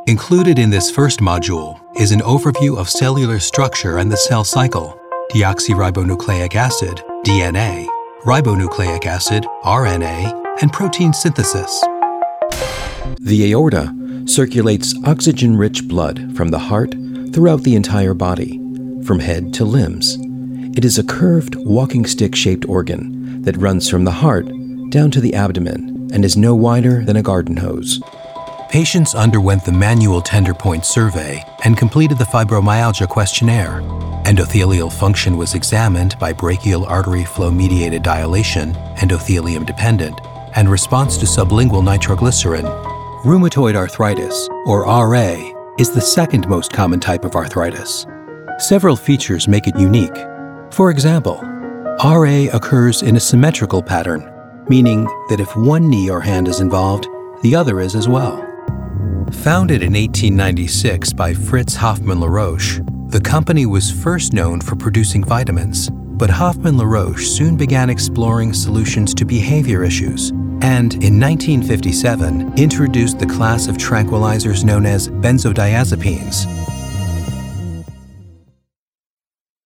Included in this first module is an overview of cellular structure and the cell cycle, deoxyribonucleic acid, DNA, ribonucleic acid, RNA, and protein synthesis. The aorta circulates oxygen-rich blood from the heart throughout the entire body, from head to limbs. It is a curved walking stick-shaped organ that runs from the heart down to the abdomen and is no wider than a garden hose. Patients underwent the manual tender point survey and completed the fibromyalgia questionnaire. Endothelial function was examined by brachial artery flow-mediated dilation, endothelium-dependent, and response to sublingual nitroglycerin. Rheumatoid arthritis, or RA, is the second most common type of arthritis. Several features make it unique. For example, RA occurs in a symmetrical pattern, meaning that if one knee or hand is involved, the other is as well. Founded in 1896 by Fritz Hoffmann-La Roche, the company was first known for producing vitamins, but Hoffmann-La Roche soon began exploring solutions to behavior issues, and in 1957 introduced the class of tranquilizers known as benzodiazepines.